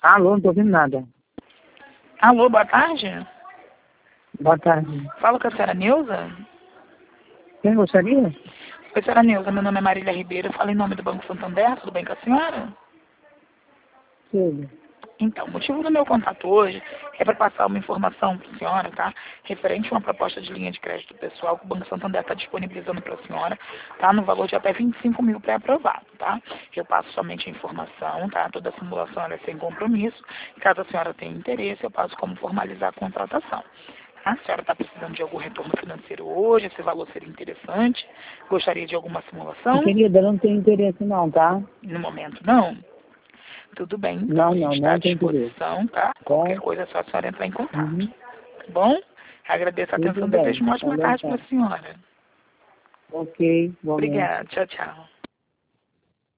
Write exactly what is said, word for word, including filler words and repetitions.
Alô, não tô ouvindo nada. Alô, boa tarde. Boa tarde. Fala com a senhora Neuza? Quem gostaria? Oi, senhora Neuza, meu nome é Marília Ribeiro, eu falo em nome do Banco Santander, tudo bem com a senhora? Tudo. Então, o motivo do meu contato hoje é para passar uma informação para a senhora, tá? Referente a uma proposta de linha de crédito pessoal que o Banco Santander está disponibilizando para a senhora, tá? No valor de até vinte e cinco mil pré-aprovado, tá? Eu passo somente a informação, tá? Toda a simulação ela é sem compromisso. Caso a senhora tenha interesse, eu passo como formalizar a contratação. A senhora está precisando de algum retorno financeiro hoje? Esse valor seria interessante? Gostaria de alguma simulação? Querida, não tem interesse não, tá? No momento, não. Tudo bem, então Não, a não, gente está à não tem interesse. disposição, tá? Tá? Qualquer coisa é só a senhora entrar em contato. Uhum. Tá bom? Agradeço a Tudo atenção e bem. desejo uma ótima Então tarde para tá. a senhora. Ok, igualmente. Obrigada. Tchau, tchau.